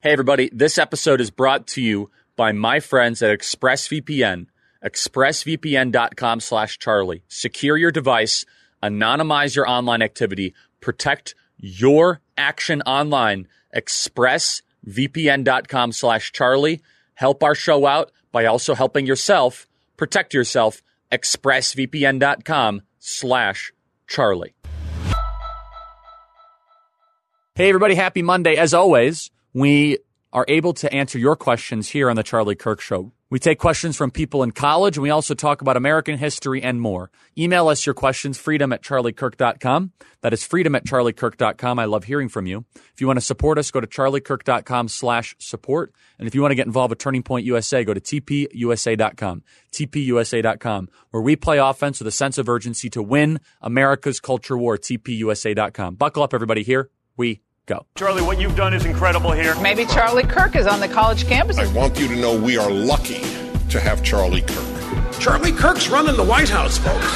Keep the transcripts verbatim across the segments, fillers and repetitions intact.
Hey, everybody. This episode is brought to you by my friends at ExpressVPN. ExpressVPN.com slash Charlie. Secure your device, anonymize your online activity, protect your action online. ExpressVPN.com slash Charlie. Help our show out by also helping yourself. Protect yourself. ExpressVPN.com slash Charlie. Hey, everybody. Happy Monday. As always, we are able to answer your questions here on the Charlie Kirk Show. We take questions from people in college, and we also talk about American history and more. Email us your questions, freedom at charlie kirk dot com. That is freedom at charlie kirk dot com. I love hearing from you. If you want to support us, go to charliekirk.com slash support. And if you want to get involved with Turning Point U S A, go to t p u s a dot com, t p u s a dot com, where we play offense with a sense of urgency to win America's culture war, t p u s a dot com. Buckle up, everybody. Here we go. Charlie, what you've done is incredible here. Maybe Charlie Kirk is on the college campus. I want you to know we are lucky to have Charlie Kirk. Charlie Kirk's running the White House, folks.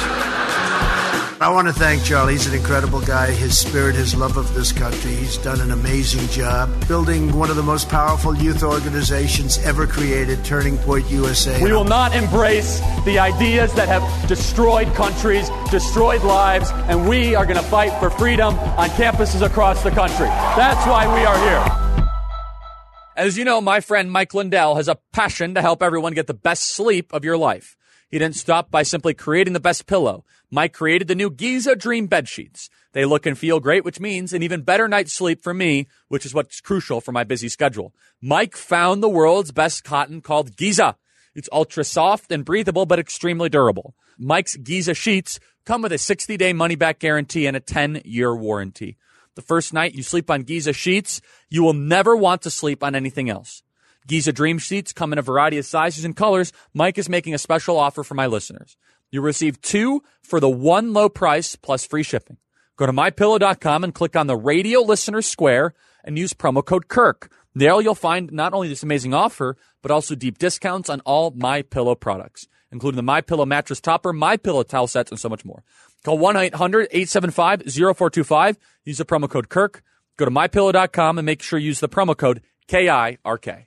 I want to thank Charlie. He's an incredible guy. His spirit, his love of this country. He's done an amazing job building one of the most powerful youth organizations ever created, Turning Point U S A. We will not embrace the ideas that have destroyed countries, destroyed lives, and we are going to fight for freedom on campuses across the country. That's why we are here. As you know, my friend Mike Lindell has a passion to help everyone get the best sleep of your life. He didn't stop by simply creating the best pillow. Mike created the new Giza Dream bed sheets. They look and feel great, which means an even better night's sleep for me, which is what's crucial for my busy schedule. Mike found the world's best cotton called Giza. It's ultra soft and breathable, but extremely durable. Mike's Giza sheets come with a sixty-day money-back guarantee and a ten-year warranty. The first night you sleep on Giza sheets, you will never want to sleep on anything else. Giza Dream Sheets come in a variety of sizes and colors. Mike is making a special offer for my listeners. You'll receive two for the one low price plus free shipping. Go to my pillow dot com and click on the radio listener square and use promo code Kirk. There you'll find not only this amazing offer, but also deep discounts on all MyPillow products, including the MyPillow mattress topper, MyPillow towel sets, and so much more. Call one eight hundred eight seven five zero four two five. Use the promo code Kirk. Go to my pillow dot com and make sure you use the promo code K I R K.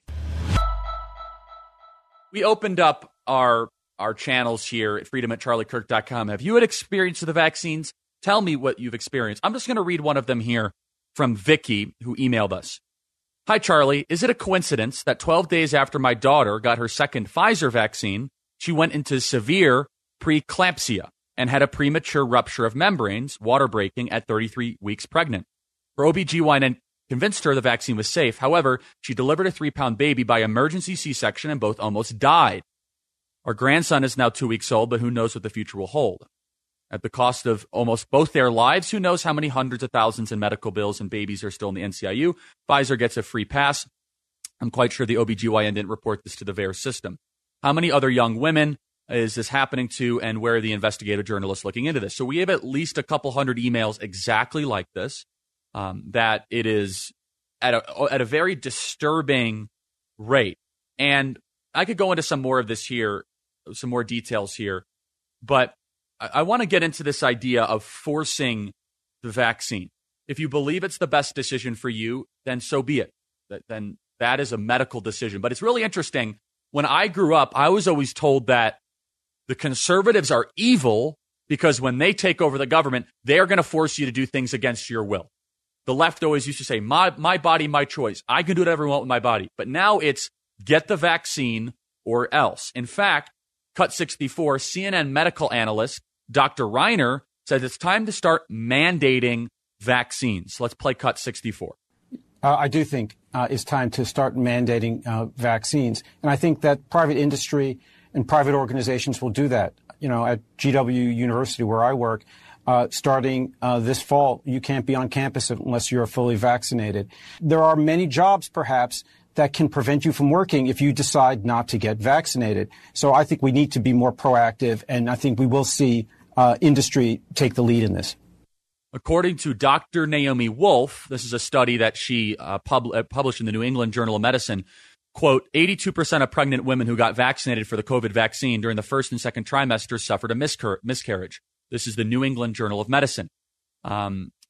We opened up our our channels here at freedom at charlie kirk dot com. Have you had experience with the vaccines? Tell me what you've experienced. I'm just going to read one of them here from Vicky, who emailed us. Hi, Charlie. Is it a coincidence that twelve days after my daughter got her second Pfizer vaccine, she went into severe preeclampsia and had a premature rupture of membranes, water breaking at thirty-three weeks pregnant? Her O B G Y N convinced her the vaccine was safe. However, she delivered a three-pound baby by emergency C-section and both almost died. Our grandson is now two weeks old, but who knows what the future will hold. At the cost of almost both their lives, who knows how many hundreds of thousands in medical bills and babies are still in the N C I U. Pfizer gets a free pass. I'm quite sure the O B G Y N didn't report this to the V A E R S system. How many other young women is this happening to, and where are the investigative journalists looking into this? So we have at least a couple hundred emails exactly like this. Um, that it is at a at a very disturbing rate. And I could go into some more of this here, some more details here, but I, I want to get into this idea of forcing the vaccine. If you believe it's the best decision for you, then so be it. That, then that is a medical decision. But it's really interesting. When I grew up, I was always told that the conservatives are evil because when they take over the government, they are going to force you to do things against your will. The left always used to say, my my body, my choice. I can do whatever I want with my body. But now it's get the vaccine or else. In fact, Cut sixty-four, C N N medical analyst Doctor Reiner says it's time to start mandating vaccines. Let's play Cut sixty-four. Uh, I do think uh, it's time to start mandating uh, vaccines. And I think that private industry and private organizations will do that. You know, at G W University, where I work, Uh, starting uh, this fall, you can't be on campus unless you're fully vaccinated. There are many jobs, perhaps, that can prevent you from working if you decide not to get vaccinated. So I think we need to be more proactive, and I think we will see uh, industry take the lead in this. According to Doctor Naomi Wolf, this is a study that she uh, pub- uh, published in the New England Journal of Medicine, quote, eighty-two percent of pregnant women who got vaccinated for the COVID vaccine during the first and second trimesters suffered a miscar- miscarriage. This is the New England Journal of Medicine. Um,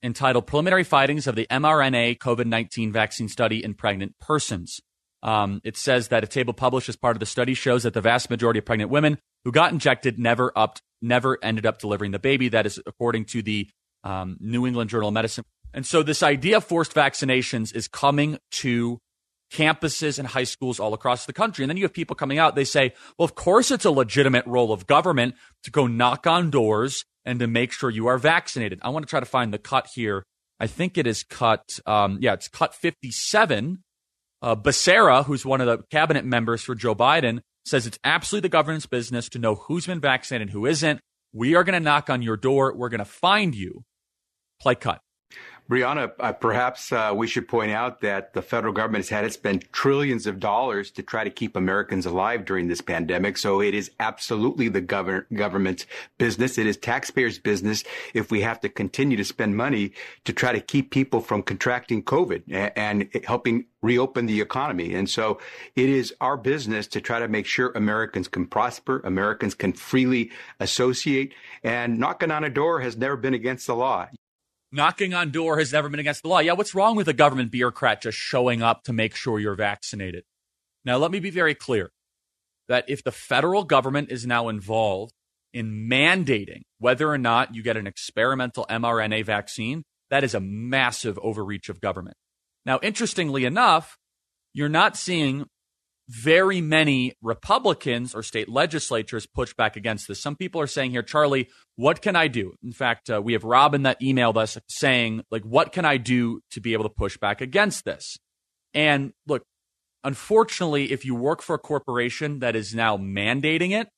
entitled Preliminary Findings of the mRNA COVID nineteen Vaccine Study in Pregnant Persons. Um, it says that a table published as part of the study shows that the vast majority of pregnant women who got injected never upped, never ended up delivering the baby. That is according to the um, New England Journal of Medicine. And so this idea of forced vaccinations is coming to campuses and high schools all across the country. And then you have people coming out, they say, well, of course it's a legitimate role of government to go knock on doors and to make sure you are vaccinated. I want to try to find the cut here. I think it is cut, um, yeah, it's cut fifty-seven. Uh, Becerra, who's one of the cabinet members for Joe Biden, says it's absolutely the government's business to know who's been vaccinated and who isn't. We are going to knock on your door. We're going to find you. Play cut. Brianna, uh, perhaps uh, we should point out that the federal government has had to spend trillions of dollars to try to keep Americans alive during this pandemic. So it is absolutely the govern- government's business. It is taxpayers' business if we have to continue to spend money to try to keep people from contracting COVID and, and helping reopen the economy. And so it is our business to try to make sure Americans can prosper, Americans can freely associate, and knocking on a door has never been against the law. Knocking on door has never been against the law. Yeah, what's wrong with a government bureaucrat just showing up to make sure you're vaccinated? Now, let me be very clear that if the federal government is now involved in mandating whether or not you get an experimental mRNA vaccine, that is a massive overreach of government. Now, interestingly enough, you're not seeing very many Republicans or state legislatures push back against this. Some people are saying here, Charlie, what can I do? In fact, uh, we have Robin that emailed us saying, like, what can I do to be able to push back against this? And look, unfortunately, if you work for a corporation that is now mandating it,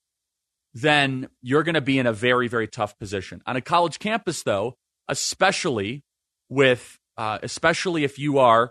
then you're going to be in a very, very tough position. On a college campus, though, especially with, uh, especially if you are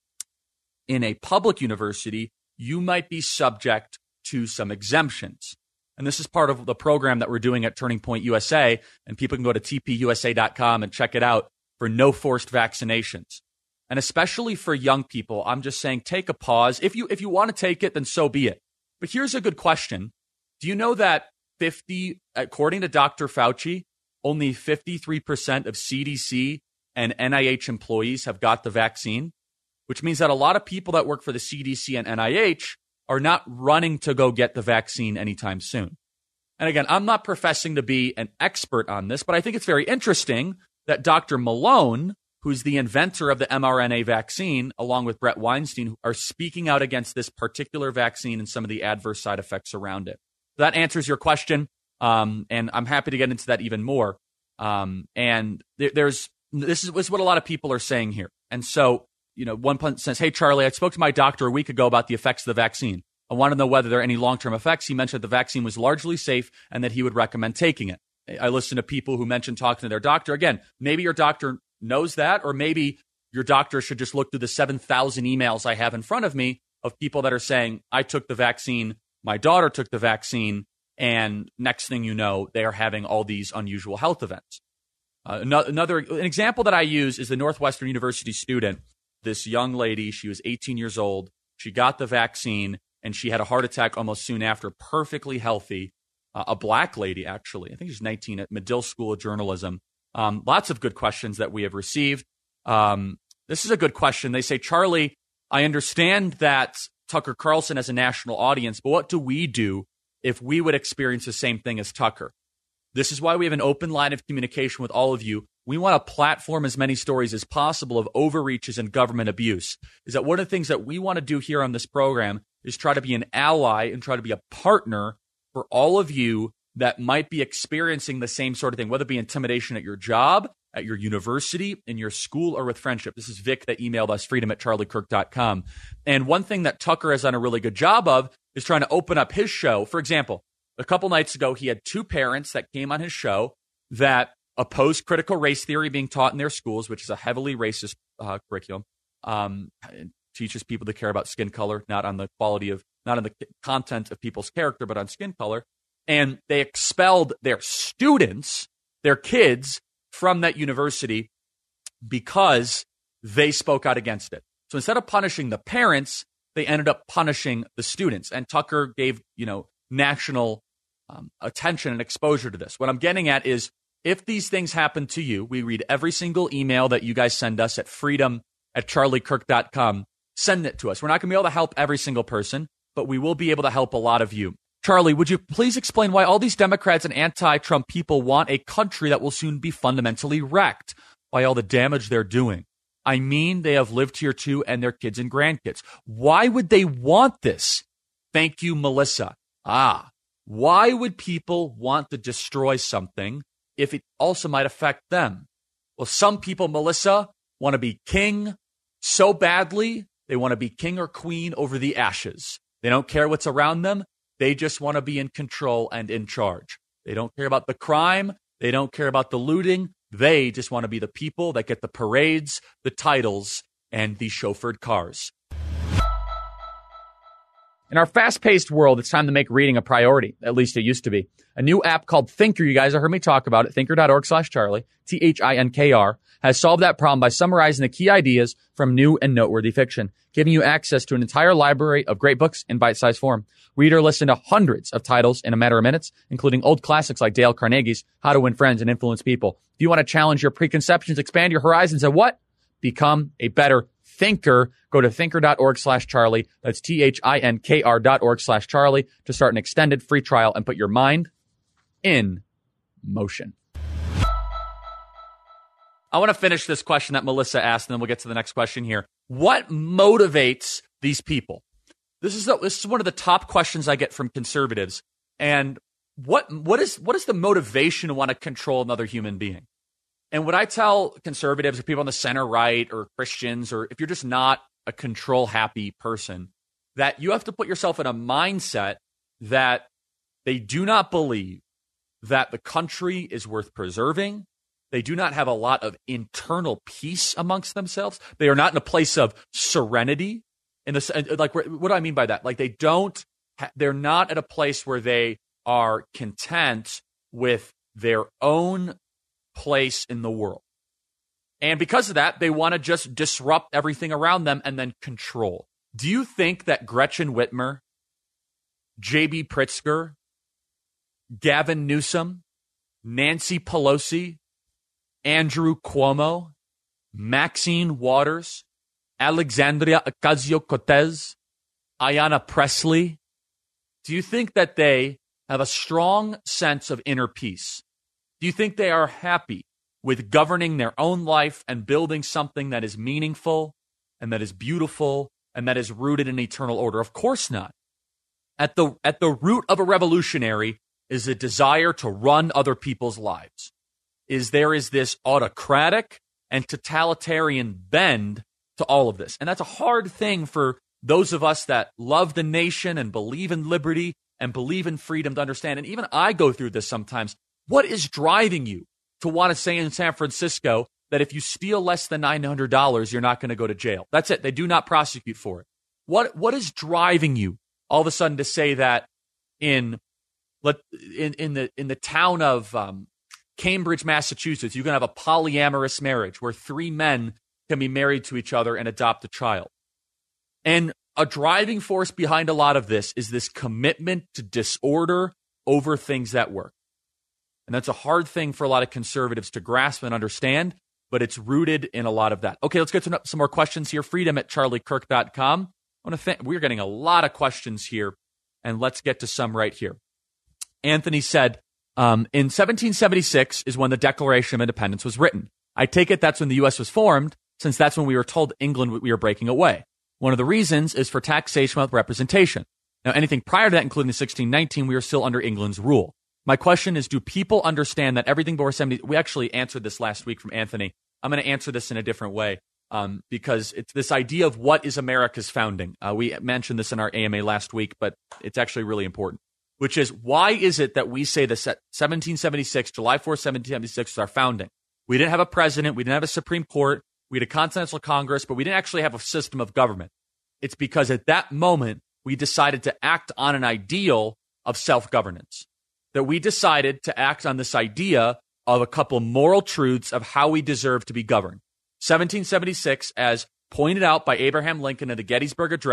in a public university, you might be subject to some exemptions. And this is part of the program that we're doing at Turning Point U S A, and people can go to T P U S A dot com and check it out for no forced vaccinations. And especially for young people, I'm just saying take a pause. If you if you want to take it, then so be it. But here's a good question. Do you know that fifty, according to Doctor Fauci, only fifty-three percent of C D C and N I H employees have got the vaccine? Which means that a lot of people that work for the C D C and N I H are not running to go get the vaccine anytime soon. And again, I'm not professing to be an expert on this, but I think it's very interesting that Doctor Malone, who's the inventor of the mRNA vaccine, along with Brett Weinstein, are speaking out against this particular vaccine and some of the adverse side effects around it. That answers your question, um, and I'm happy to get into that even more. Um, and there, there's this is, this is what a lot of people are saying here. And so, you know, one person says, hey, Charlie, I spoke to my doctor a week ago about the effects of the vaccine. I want to know whether there are any long-term effects. He mentioned that the vaccine was largely safe and that he would recommend taking it. I listen to people who mention talking to their doctor. Again, maybe your doctor knows that, or maybe your doctor should just look through the seven thousand emails I have in front of me of people that are saying, I took the vaccine, my daughter took the vaccine, and next thing you know, they are having all these unusual health events. Uh, another an example that I use is the Northwestern University student. This young lady, she was eighteen years old. She got the vaccine, and she had a heart attack almost soon after, perfectly healthy. Uh, a black lady, actually. I think she's nineteen at Medill School of Journalism. Um, lots of good questions that we have received. Um, this is a good question. They say, Charlie, I understand that Tucker Carlson has a national audience, but what do we do if we would experience the same thing as Tucker? This is why we have an open line of communication with all of you. We want to platform as many stories as possible of overreaches and government abuse. Is that one of the things that we want to do here on this program is try to be an ally and try to be a partner for all of you that might be experiencing the same sort of thing, whether it be intimidation at your job, at your university, in your school, or with friendship. This is Vic that emailed us, freedom at charlie kirk dot com. And one thing that Tucker has done a really good job of is trying to open up his show. For example, a couple nights ago, he had two parents that came on his show that opposed critical race theory being taught in their schools, which is a heavily racist uh, curriculum. Um, it teaches people to care about skin color, not on the quality of, not on the content of people's character, but on skin color. And they expelled their students, their kids, from that university because they spoke out against it. So instead of punishing the parents, they ended up punishing the students. And Tucker gave, you know, national um, attention and exposure to this. What I'm getting at is if these things happen to you, we read every single email that you guys send us at freedom at charlie kirk dot com. Send it to us. We're not going to be able to help every single person, but we will be able to help a lot of you. Charlie, would you please explain why all these Democrats and anti-Trump people want a country that will soon be fundamentally wrecked by all the damage they're doing? I mean, they have lived here too, and their kids and grandkids. Why would they want this? Thank you, Melissa. Ah, why would people want to destroy something if it also might affect them? Well, some people, Melissa, want to be king so badly, they want to be king or queen over the ashes. They don't care what's around them. They just want to be in control and in charge. They don't care about the crime. They don't care about the looting. They just want to be the people that get the parades, the titles, and the chauffeured cars. In our fast-paced world, it's time to make reading a priority. At least it used to be. A new app called Thinker, you guys have heard me talk about it, thinker.org slash Charlie, T H I N K R, has solved that problem by summarizing the key ideas from new and noteworthy fiction, giving you access to an entire library of great books in bite-sized form. Read or listen to hundreds of titles in a matter of minutes, including old classics like Dale Carnegie's How to Win Friends and Influence People. If you want to challenge your preconceptions, expand your horizons, and what? Become a better thinker. Go to thinker.org slash Charlie. That's T-H-I-N-K-R dot org slash Charlie to start an extended free trial and put your mind in motion. I want to finish this question that Melissa asked, and then we'll get to the next question here. What motivates these people? This is the, this is one of the top questions I get from conservatives. And what what is what is the motivation to want to control another human being? And what I tell conservatives or people on the center right or Christians, or if you're just not a control-happy person, that you have to put yourself in a mindset that they do not believe that the country is worth preserving. They do not have a lot of internal peace amongst themselves. They are not in a place of serenity. In the, like, what do I mean by that? Like, they don't, they're not at a place where they are content with their own place in the world. And because of that, they want to just disrupt everything around them and then control. Do you think that Gretchen Whitmer, J B Pritzker, Gavin Newsom, Nancy Pelosi, Andrew Cuomo, Maxine Waters, Alexandria Ocasio-Cortez, Ayanna Pressley, do you think that they have a strong sense of inner peace? Do you think they are happy with governing their own life and building something that is meaningful and that is beautiful and that is rooted in eternal order? Of course not. At the, at the root of a revolutionary is a desire to run other people's lives. Is there is this autocratic and totalitarian bend to all of this. And that's a hard thing for those of us that love the nation and believe in liberty and believe in freedom to understand. And even I go through this sometimes. What is driving you to want to say in San Francisco that if you steal less than nine hundred dollars, you're not going to go to jail? That's it. They do not prosecute for it. What What is driving you all of a sudden to say that in in, in the in the town of um, Cambridge, Massachusetts, you can have a polyamorous marriage where three men can be married to each other and adopt a child? And a driving force behind a lot of this is this commitment to disorder over things that work. And that's a hard thing for a lot of conservatives to grasp and understand, but it's rooted in a lot of that. Okay, let's get to some more questions here. Freedom at charlie kirk dot com. I want to thank, we're getting a lot of questions here, and let's get to some right here. Anthony said, um, in seventeen seventy-six is when the Declaration of Independence was written. I take it that's when the U S was formed, since that's when we were told England we were breaking away. One of the reasons is for taxation with representation. Now, anything prior to that, including the sixteen nineteen, we are still under England's rule. My question is, do people understand that everything before seventy, we actually answered this last week from Anthony. I'm going to answer this in a different way um, because it's this idea of what is America's founding. Uh, we mentioned this in our A M A last week, but it's actually really important, which is why is it that we say that seventeen seventy-six, July fourth, seventeen seventy-six was our founding? We didn't have a president. We didn't have a Supreme Court. We had a Continental Congress, but we didn't actually have a system of government. It's because at that moment, we decided to act on an ideal of self-governance. That we decided to act on this idea of a couple moral truths of how we deserve to be governed. seventeen seventy-six, as pointed out by Abraham Lincoln in the Gettysburg Address,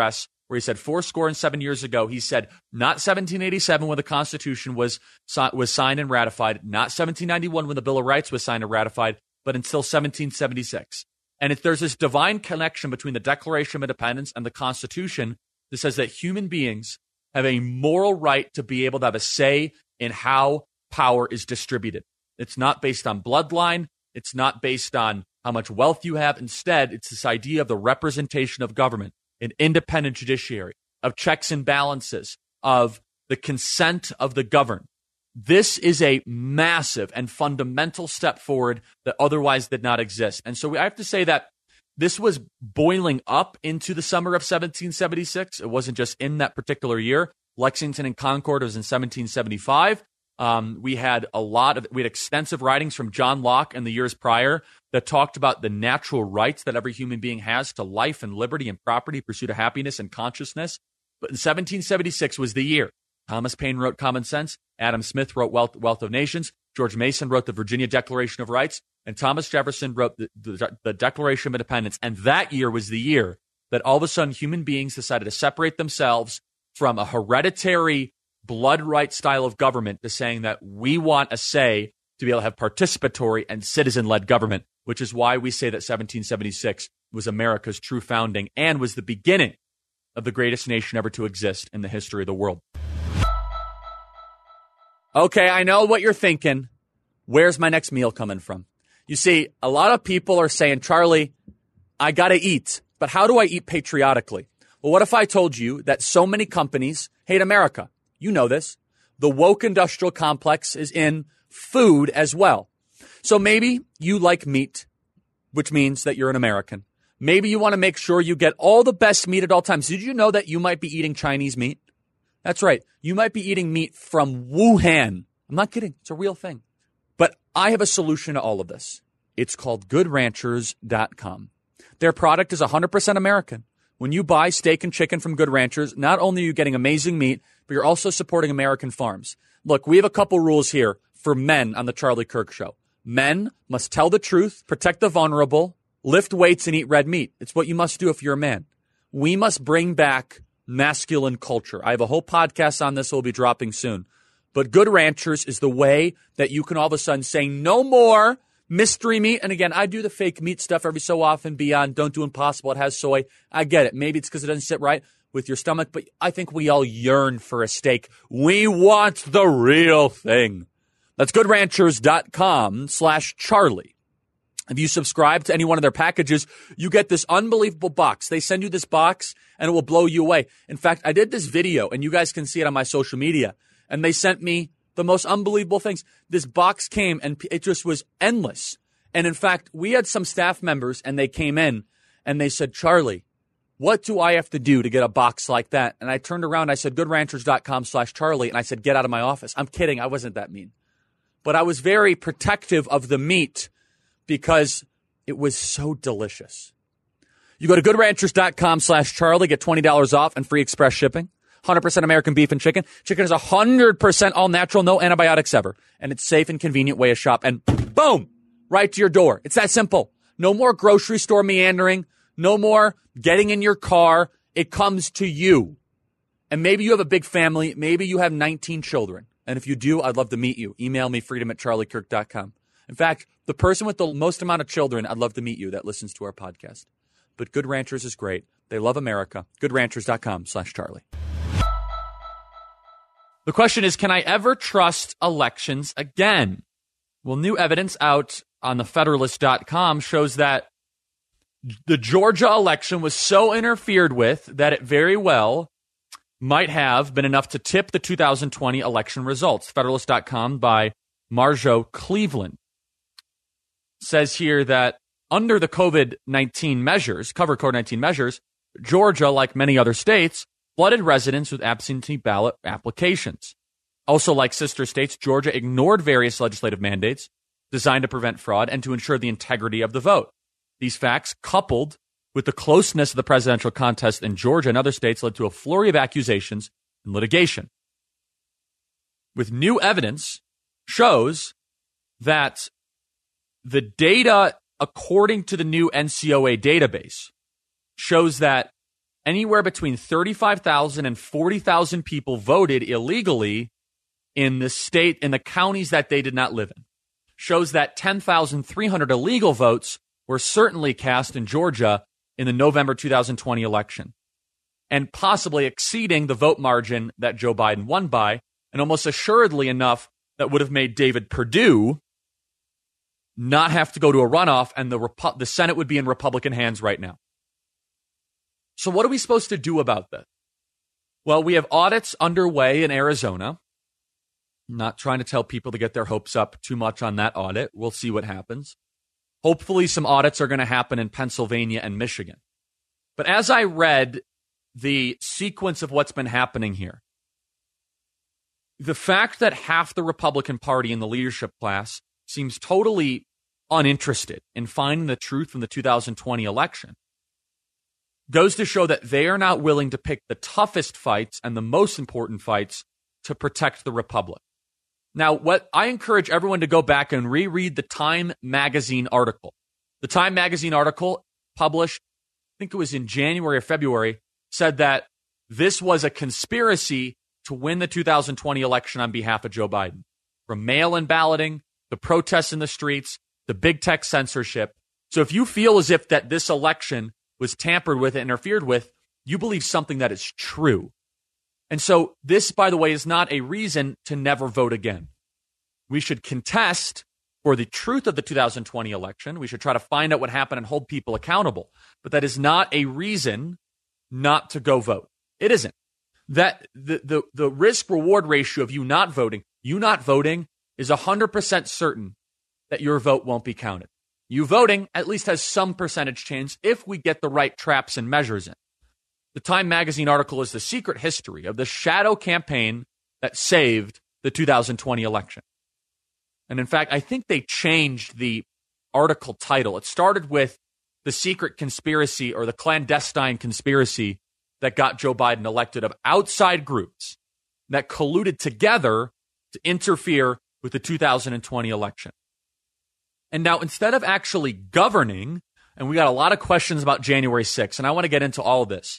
where he said four score and seven years ago, he said not seventeen eighty-seven when the Constitution was, was signed and ratified, not seventeen ninety-one when the Bill of Rights was signed and ratified, but until seventeen seventy-six. And if there's this divine connection between the Declaration of Independence and the Constitution that says that human beings have a moral right to be able to have a say in how power is distributed. It's not based on bloodline. It's not based on how much wealth you have. Instead, it's this idea of the representation of government, an independent judiciary, of checks and balances, of the consent of the governed. This is a massive and fundamental step forward that otherwise did not exist. And so I have to say that this was boiling up into the summer of seventeen seventy-six. It wasn't just in that particular year. Lexington and Concord was in seventeen seventy-five. Um, we had a lot of, we had extensive writings from John Locke in the years prior that talked about the natural rights that every human being has to life and liberty and property, pursuit of happiness and consciousness. But in seventeen seventy-six was the year. Thomas Paine wrote Common Sense. Adam Smith wrote Wealth, Wealth of Nations. George Mason wrote the Virginia Declaration of Rights. And Thomas Jefferson wrote the, the, the Declaration of Independence. And that year was the year that all of a sudden human beings decided to separate themselves from a hereditary blood right style of government to saying that we want a say to be able to have participatory and citizen-led government, which is why we say that seventeen seventy-six was America's true founding and was the beginning of the greatest nation ever to exist in the history of the world. Okay, I know what you're thinking. Where's my next meal coming from? You see, a lot of people are saying, Charlie, I got to eat, but how do I eat patriotically? Well, what if I told you that so many companies hate America? You know this. The woke industrial complex is in food as well. So maybe you like meat, which means that you're an American. Maybe you want to make sure you get all the best meat at all times. Did you know that you might be eating Chinese meat? That's right. You might be eating meat from Wuhan. I'm not kidding. It's a real thing. But I have a solution to all of this. It's called good ranchers dot com. Their product is one hundred percent American. When you buy steak and chicken from Good Ranchers, not only are you getting amazing meat, but you're also supporting American farms. Look, we have a couple rules here for men on the Charlie Kirk Show. Men must tell the truth, protect the vulnerable, lift weights, and eat red meat. It's what you must do if you're a man. We must bring back masculine culture. I have a whole podcast on this that will be dropping soon. But Good Ranchers is the way that you can all of a sudden say no more mystery meat. And again, I do the fake meat stuff every so often beyond Don't Do Impossible. It has soy. I get it. Maybe it's because it doesn't sit right with your stomach, but I think we all yearn for a steak. We want the real thing. That's good ranchers dot com slash Charlie. If you subscribe to any one of their packages, you get this unbelievable box. They send you this box and it will blow you away. In fact, I did this video and you guys can see it on my social media, and they sent me the most unbelievable things. This box came and it just was endless. And in fact, we had some staff members and they came in and they said, Charlie, what do I have to do to get a box like that? And I turned around and I said, good ranchers dot com slash Charlie. And I said, get out of my office. I'm kidding. I wasn't that mean. But I was very protective of the meat because it was so delicious. You go to good ranchers dot com slash Charlie, get twenty dollars off and free express shipping. one hundred percent American beef and chicken. Chicken is one hundred percent all natural, no antibiotics ever. And it's safe and convenient way to shop. And boom, right to your door. It's that simple. No more grocery store meandering. No more getting in your car. It comes to you. And maybe you have a big family. Maybe you have nineteen children. And if you do, I'd love to meet you. Email me, freedom at charlie kirk dot com. In fact, the person with the most amount of children, I'd love to meet you that listens to our podcast. But Good Ranchers is great. They love America. good ranchers dot com slash Charlie. The question is, can I ever trust elections again? Well, new evidence out on the federalist dot com shows that the Georgia election was so interfered with that it very well might have been enough to tip the two thousand twenty election results. federalist dot com by Marjo Cleveland says here that under the COVID nineteen measures, cover COVID nineteen measures, Georgia, like many other states, flooded residents with absentee ballot applications. Also, like sister states, Georgia ignored various legislative mandates designed to prevent fraud and to ensure the integrity of the vote. These facts, coupled with the closeness of the presidential contest in Georgia and other states, led to a flurry of accusations and litigation. With new evidence shows that the data, according to the new N C O A database, shows that anywhere between thirty-five thousand and forty thousand people voted illegally in the state, in the counties that they did not live in. Shows that ten thousand three hundred illegal votes were certainly cast in Georgia in the November two thousand twenty election, and possibly exceeding the vote margin that Joe Biden won by, and almost assuredly enough that would have made David Perdue not have to go to a runoff, and the Repu- the Senate would be in Republican hands right now. So what are we supposed to do about this? Well, we have audits underway in Arizona. I'm not trying to tell people to get their hopes up too much on that audit. We'll see what happens. Hopefully some audits are going to happen in Pennsylvania and Michigan. But as I read the sequence of what's been happening here, the fact that half the Republican Party in the leadership class seems totally uninterested in finding the truth from the two thousand twenty election goes to show that they are not willing to pick the toughest fights and the most important fights to protect the Republic. Now, what I encourage everyone to go back and reread the Time magazine article. The Time magazine article published, I think it was in January or February, said that this was a conspiracy to win the two thousand twenty election on behalf of Joe Biden. From mail-in balloting, the protests in the streets, the big tech censorship. So if you feel as if that this election was tampered with and interfered with, you believe something that is true. And so this, by the way, is not a reason to never vote again. We should contest for the truth of the two thousand twenty election. We should try to find out what happened and hold people accountable. But that is not a reason not to go vote. It isn't. That the, the, the risk-reward ratio of you not voting, you not voting is one hundred percent certain that your vote won't be counted. You voting at least has some percentage chance if we get the right traps and measures in. The Time magazine article is the secret history of the shadow campaign that saved the two thousand twenty election. And in fact, I think they changed the article title. It started with the secret conspiracy or the clandestine conspiracy that got Joe Biden elected of outside groups that colluded together to interfere with the two thousand twenty election. And now, instead of actually governing, and we got a lot of questions about January sixth, and I want to get into all of this,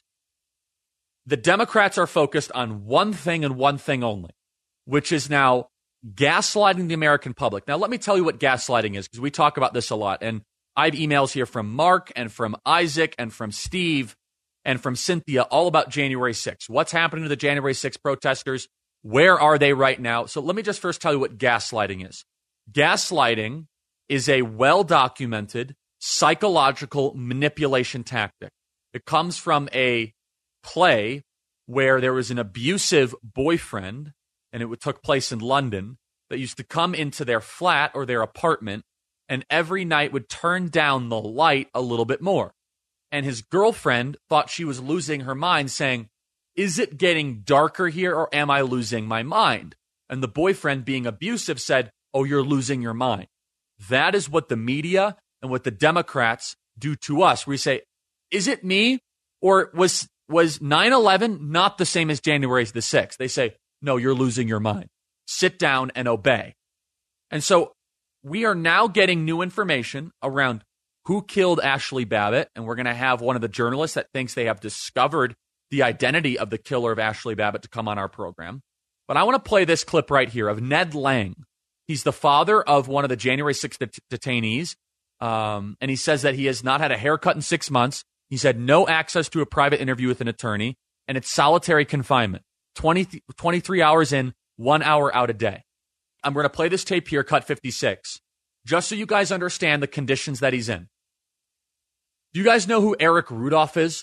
the Democrats are focused on one thing and one thing only, which is now gaslighting the American public. Now, let me tell you what gaslighting is, because we talk about this a lot. And I have emails here from Mark and from Isaac and from Steve and from Cynthia all about January sixth. What's happening to the January sixth protesters? Where are they right now? So let me just first tell you what gaslighting is. Gaslighting is a well-documented psychological manipulation tactic. It comes from a play where there was an abusive boyfriend, and it took place in London, that used to come into their flat or their apartment and every night would turn down the light a little bit more. And his girlfriend thought she was losing her mind, saying, "Is it getting darker here or am I losing my mind?" And the boyfriend, being abusive, said, "Oh, you're losing your mind." That is what the media and what the Democrats do to us. We say, is it me? Or was was nine eleven not the same as January the sixth? They say, no, you're losing your mind. Sit down and obey. And so we are now getting new information around who killed Ashley Babbitt, and we're going to have one of the journalists that thinks they have discovered the identity of the killer of Ashley Babbitt to come on our program. But I want to play this clip right here of Ned Lang. He's the father of one of the January sixth det- detainees, um, and he says that he has not had a haircut in six months. He's had no access to a private interview with an attorney, and it's solitary confinement, twenty, twenty-three hours in, one hour out a day. I'm going to play this tape here, cut fifty-six, just so you guys understand the conditions that he's in. Do you guys know who Eric Rudolph is?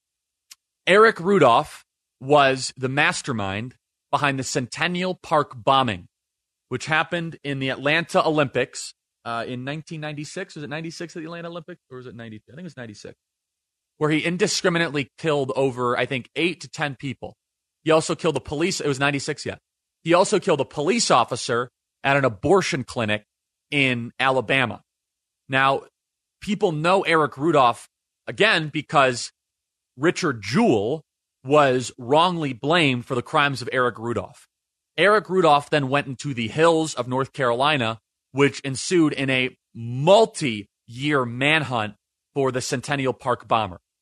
Eric Rudolph was the mastermind behind the Centennial Park bombing, which happened in the Atlanta Olympics uh, in nineteen ninety-six. Was it ninety-six at the Atlanta Olympics? Or was it ninety? I think it was ninety-six. Where he indiscriminately killed over, I think, eight to ten people. He also killed a police. It was ninety-six, yeah. He also killed a police officer at an abortion clinic in Alabama. Now, people know Eric Rudolph, again, because Richard Jewell was wrongly blamed for the crimes of Eric Rudolph. Eric Rudolph then went into the hills of North Carolina, which ensued in a multi-year manhunt for the Centennial Park bomber.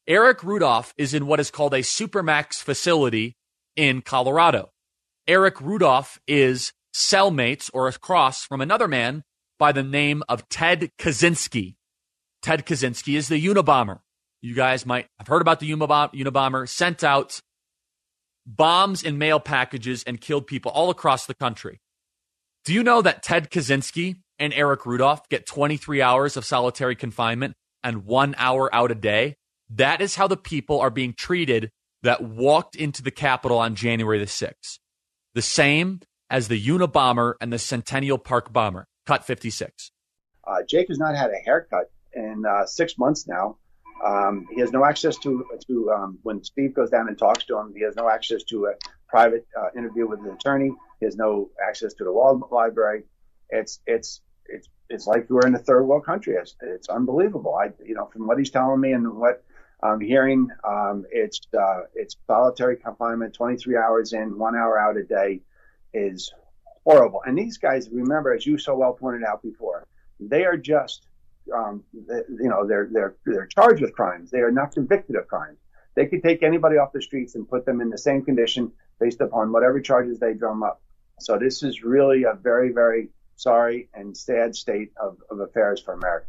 Eric Rudolph is in what is called a Supermax facility in Colorado. Eric Rudolph is cellmates or across from another man by the name of Ted Kaczynski. Ted Kaczynski is the Unabomber. You guys might have heard about the Unabomber, sent out bombs in mail packages and killed people all across the country. Do you know that Ted Kaczynski and Eric Rudolph get twenty-three hours of solitary confinement and one hour out a day? That is how the people are being treated that walked into the Capitol on January the sixth. The same as the Unabomber and the Centennial Park bomber. Cut fifty-six. Uh, Jake has not had a haircut in uh, six months now. Um, he has no access to, to um, when Steve goes down and talks to him, he has no access to a private uh, interview with an attorney. He has no access to the law library. It's it's it's it's like we're in a third world country. It's, it's unbelievable. I you know from what he's telling me and what I'm hearing, um, it's uh, it's solitary confinement, twenty-three hours in, one hour out a day, is horrible. And these guys, remember, as you so well pointed out before, they are just um, you know they're they're they're charged with crimes. They are not convicted of crimes. They could take anybody off the streets and put them in the same condition based upon whatever charges they drum up. So this is really a very, very sorry and sad state of, of affairs for America.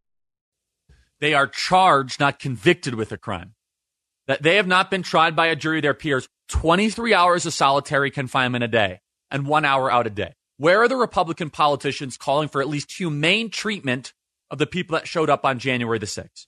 They are charged, not convicted with a crime. That they have not been tried by a jury of their peers. twenty-three hours of solitary confinement a day and one hour out a day. Where are the Republican politicians calling for at least humane treatment of the people that showed up on January the sixth?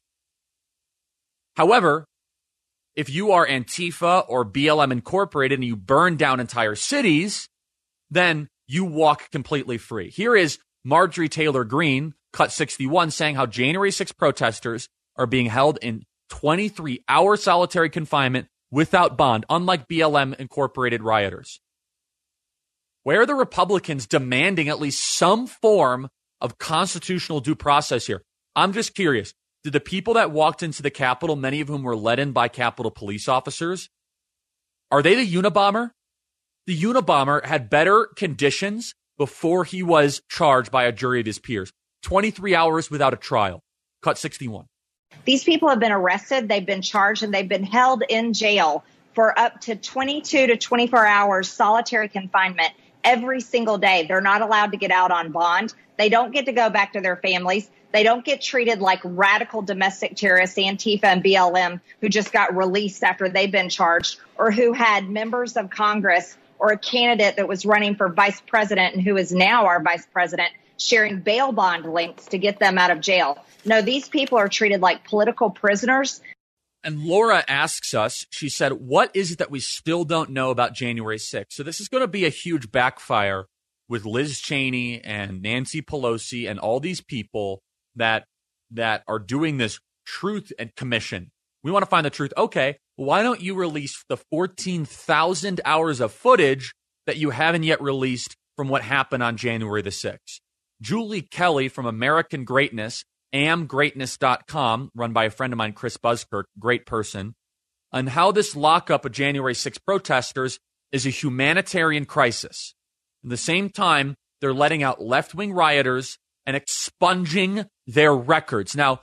However, if you are Antifa or B L M Incorporated and you burn down entire cities, then you walk completely free. Here is Marjorie Taylor Greene, cut sixty-one, saying how January sixth protesters are being held in twenty-three hour solitary confinement without bond, unlike B L M Incorporated rioters. Where are the Republicans demanding at least some form of constitutional due process here? I'm just curious. Did the people that walked into the Capitol, many of whom were led in by Capitol police officers, are they the Unabomber? The Unabomber had better conditions before he was charged by a jury of his peers. twenty-three hours without a trial. Cut sixty-one. These people have been arrested, they've been charged, and they've been held in jail for up to twenty-two to twenty-four hours solitary confinement every single day. They're not allowed to get out on bond. They don't get to go back to their families. They don't get treated like radical domestic terrorists, Antifa and B L M, who just got released after they've been charged, or who had members of Congress or a candidate that was running for vice president and who is now our vice president sharing bail bond links to get them out of jail. No, these people are treated like political prisoners. And Laura asks us, she said, what is it that we still don't know about January sixth? So this is going to be a huge backfire with Liz Cheney and Nancy Pelosi and all these people that that are doing this truth and commission. We want to find the truth. Okay, why don't you release the fourteen thousand hours of footage that you haven't yet released from what happened on January the sixth? Julie Kelly from American Greatness, am greatness dot com, run by a friend of mine, Chris Buskirk, great person, on how this lockup of January sixth protesters is a humanitarian crisis. At the same time, they're letting out left-wing rioters and expunging their records. Now,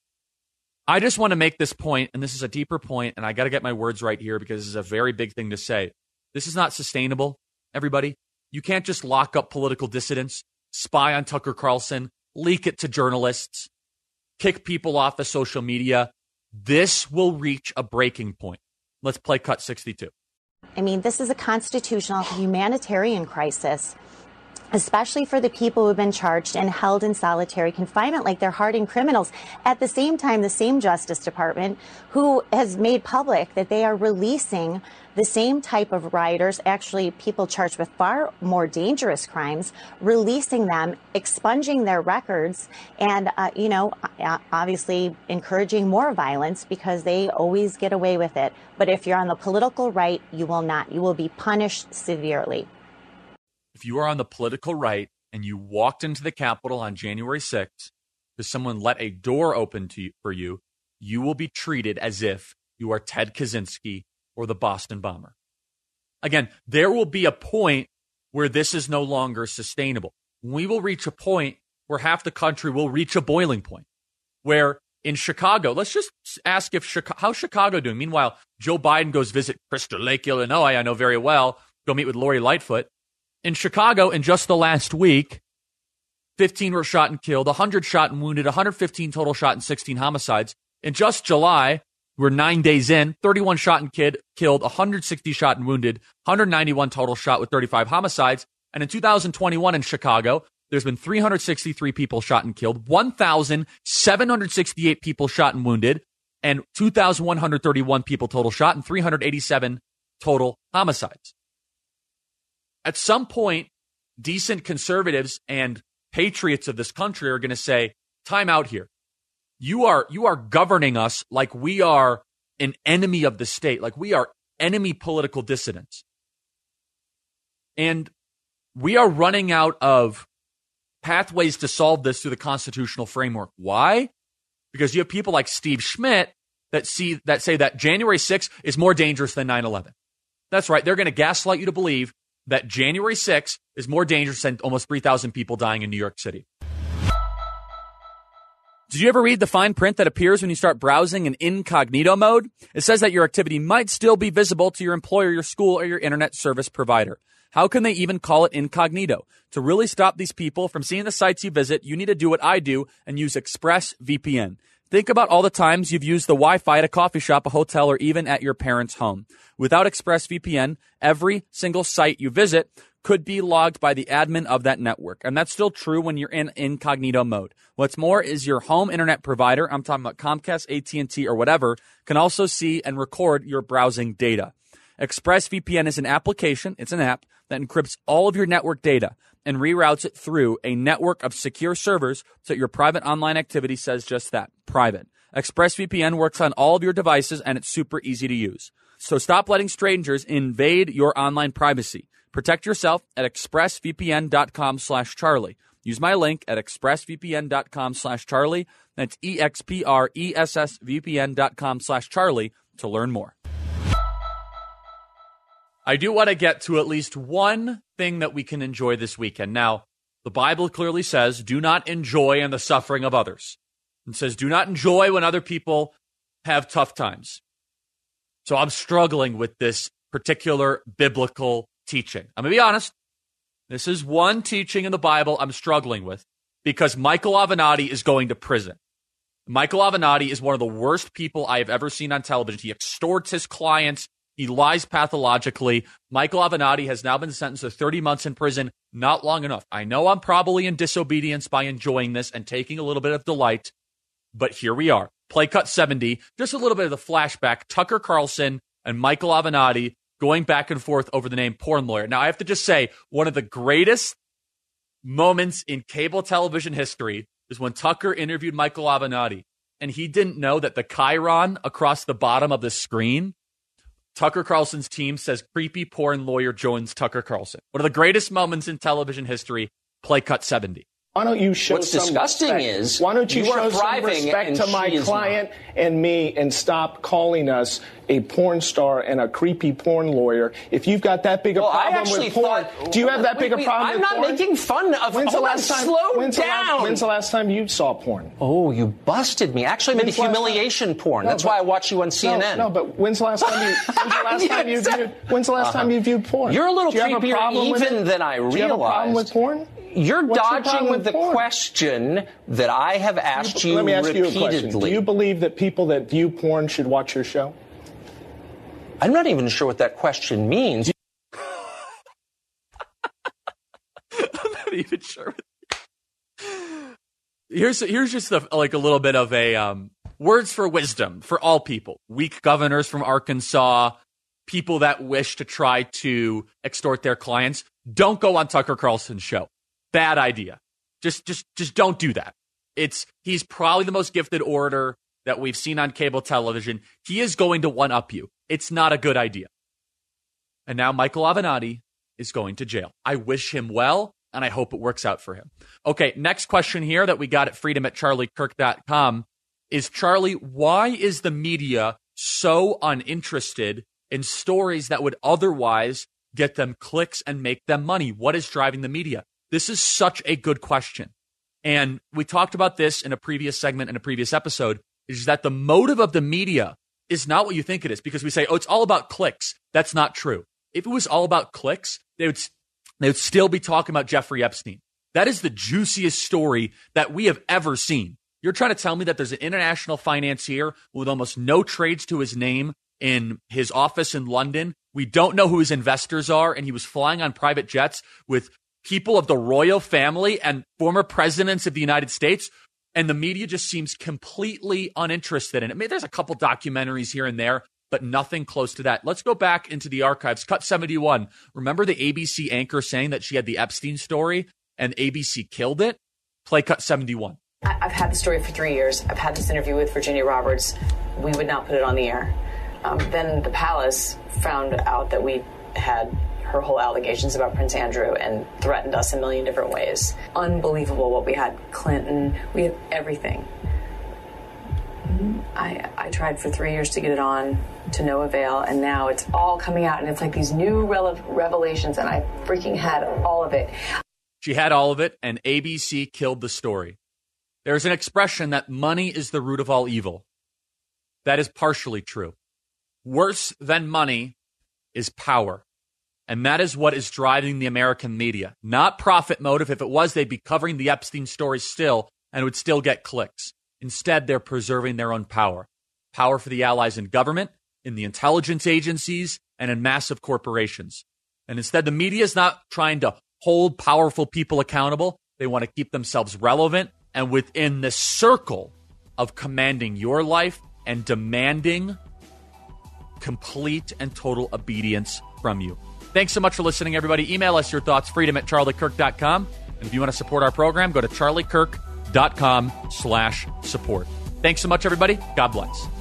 I just want to make this point, and this is a deeper point, and I got to get my words right here because this is a very big thing to say. This is not sustainable, everybody. You can't just lock up political dissidents, spy on Tucker Carlson, leak it to journalists, kick people off of social media. This will reach a breaking point. Let's play cut sixty-two. I mean, this is a constitutional humanitarian crisis, especially for the people who have been charged and held in solitary confinement like they're hardened criminals. At the same time, the same Justice Department, who has made public that they are releasing the same type of rioters, actually people charged with far more dangerous crimes, releasing them, expunging their records, and, uh, you know, obviously encouraging more violence because they always get away with it. But if you're on the political right, you will not. You will be punished severely. If you are on the political right and you walked into the Capitol on January sixth because someone let a door open to you, for you, you will be treated as if you are Ted Kaczynski or the Boston bomber. Again, there will be a point where this is no longer sustainable. We will reach a point where half the country will reach a boiling point, where in Chicago. Let's just ask if Chicago, how's Chicago doing? Meanwhile, Joe Biden goes visit Crystal Lake, Illinois. I know very well. Go meet with Lori Lightfoot. In Chicago, in just the last week, fifteen were shot and killed, one hundred shot and wounded, one hundred fifteen total shot and sixteen homicides. In just July, we're nine days in, thirty-one shot and kid, killed, one hundred sixty shot and wounded, one hundred ninety-one total shot with thirty-five homicides. And in two thousand twenty-one in Chicago, there's been three hundred sixty-three people shot and killed, one thousand seven hundred sixty-eight people shot and wounded, and two thousand one hundred thirty-one people total shot and three hundred eighty-seven total homicides. At some point, decent conservatives and patriots of this country are going to say, time out here. You are, you are governing us like we are an enemy of the state, like we are enemy political dissidents. And we are running out of pathways to solve this through the constitutional framework. Why? Because you have people like Steve Schmidt that see that say that January sixth is more dangerous than nine eleven. That's right. They're going to gaslight you to believe that January sixth is more dangerous than almost three thousand people dying in New York City. Did you ever read the fine print that appears when you start browsing in incognito mode? It says that your activity might still be visible to your employer, your school, or your internet service provider. How can they even call it incognito? To really stop these people from seeing the sites you visit, you need to do what I do and use ExpressVPN. Think about all the times you've used the Wi-Fi at a coffee shop, a hotel, or even at your parents' home. Without ExpressVPN, every single site you visit could be logged by the admin of that network. And that's still true when you're in incognito mode. What's more is your home internet provider, I'm talking about Comcast, A T and T, or whatever, can also see and record your browsing data. ExpressVPN is an application, it's an app, that encrypts all of your network data and reroutes it through a network of secure servers so that your private online activity says just that, private. ExpressVPN works on all of your devices and it's super easy to use. So stop letting strangers invade your online privacy. Protect yourself at expressvpn.com slash Charlie. Use my link at expressvpn.com slash Charlie. That's E-X-P-R-E-S-S-V-P-N.com slash Charlie to learn more. I do want to get to at least one thing that we can enjoy this weekend. Now, the Bible clearly says, do not enjoy in the suffering of others. It says, do not enjoy when other people have tough times. So I'm struggling with this particular biblical teaching. I'm going to be honest. This is one teaching in the Bible I'm struggling with because Michael Avenatti is going to prison. Michael Avenatti is one of the worst people I have ever seen on television. He extorts his clients. He lies pathologically. Michael Avenatti has now been sentenced to thirty months in prison. Not long enough. I know I'm probably in disobedience by enjoying this and taking a little bit of delight, but here we are. Play cut seventy. Just a little bit of the flashback. Tucker Carlson and Michael Avenatti going back and forth over the name porn lawyer. Now, I have to just say, one of the greatest moments in cable television history is when Tucker interviewed Michael Avenatti, and he didn't know that the chyron across the bottom of the screen, Tucker Carlson's team says creepy porn lawyer joins Tucker Carlson. One of the greatest moments in television history, play cut seventy. Why don't you show What's some disgusting respect? is Why don't you, you show some respect to my client not. and me and stop calling us a porn star and a creepy porn lawyer? If you've got that big a well, problem with porn, thought, do you have that wait, big wait, a problem I'm with not porn? making fun of when's the last time, slow when's down. The last, when's the last time you saw porn? Oh, you busted me. Actually, I meant humiliation porn. No, That's but, why I watch you on C N N. No, no, but when's the last time you when's the last time you viewed when's the last uh-huh. time you viewed porn? You're a little do you creepier have a even than I realized. Do you have a problem with porn? You're What's dodging with the porn? question that I have asked you, Let me ask repeatedly. you a question. Do you believe that people that view porn should watch your show? I'm not even sure what that question means. I'm not even sure. Here's here's just a, like a little bit of a um, words for wisdom for all people. Weak governors from Arkansas, people that wish to try to extort their clients. Don't go on Tucker Carlson's show. Bad idea. Just just just don't do that. It's he's probably the most gifted orator that we've seen on cable television. He is going to one-up you. It's not a good idea. And now Michael Avenatti is going to jail. I wish him well, and I hope it works out for him. Okay, next question here that we got at freedom at charlie kirk dot com is, Charlie, why is the media so uninterested in stories that would otherwise get them clicks and make them money? What is driving the media? This is such a good question. And we talked about this in a previous segment, in a previous episode. is that the motive of the media is not what you think it is, because we say, oh, it's all about clicks. That's not true. If it was all about clicks, they would, they would still be talking about Jeffrey Epstein. That is the juiciest story that we have ever seen. You're trying to tell me that there's an international financier with almost no trades to his name in his office in London. We don't know who his investors are, and he was flying on private jets with people of the royal family and former presidents of the United States, and the media just seems completely uninterested in it. I mean, there's a couple documentaries here and there, but nothing close to that. Let's go back into the archives. Cut seventy-one. Remember the A B C anchor saying that she had the Epstein story and A B C killed it? Play cut seventy-one. I've had the story for three years. I've had this interview with Virginia Roberts. We would not put it on the air. Um, then the palace found out that we had her whole allegations about Prince Andrew and threatened us a million different ways. Unbelievable what we had. Clinton, we had everything. I, I tried for three years to get it on, to no avail, and now it's all coming out, and it's like these new rele- revelations, and I freaking had all of it. She had all of it, and A B C killed the story. There's an expression that money is the root of all evil. That is partially true. Worse than money is power. And that is what is driving the American media. Not profit motive. If it was, they'd be covering the Epstein story still and would still get clicks. Instead, they're preserving their own power. Power for the allies in government, in the intelligence agencies, and in massive corporations. And instead, the media is not trying to hold powerful people accountable. They want to keep themselves relevant and within the circle of commanding your life and demanding complete and total obedience from you. Thanks so much for listening, everybody. Email us your thoughts, freedom at charlie kirk dot com. And if you want to support our program, go to charlie kirk dot com slash support. Thanks so much, everybody. God bless.